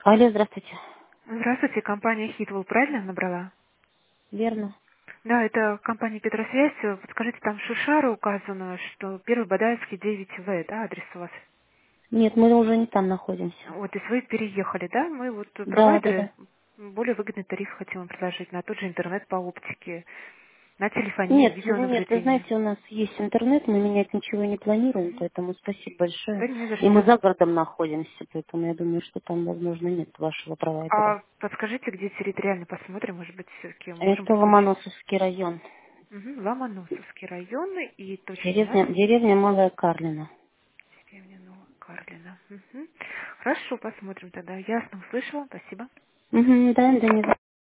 Алло, здравствуйте. Здравствуйте, компания Хитвелл, правильно набрала? Верно. Да, это компания Петросвязь. Подскажите, там Шишара указано, что Первый Бадаевский 9В, да, адрес у вас? Нет, мы уже не там находимся. Вот, то есть вы переехали, да? Мы вот Да, да, провайдеры, да. более выгодный тариф хотим вам предложить на тот же интернет по оптике, на телефонию, Нет, вы видеонаблюдение. знаете, у нас есть интернет, мы менять ничего не планируем, поэтому спасибо большое. Да не за И мы что. за городом находимся, поэтому я думаю, что там, возможно, нет вашего провайдера. А подскажите, где территориально посмотрим, может быть, все-таки можем Это помочь. Ломоносовский район. Ломоносовский район и точный адрес. Деревня Малая Карлина. Деревня Новокарлина. Хорошо, посмотрим тогда. Ясно, услышала. Спасибо. Угу, да, да, не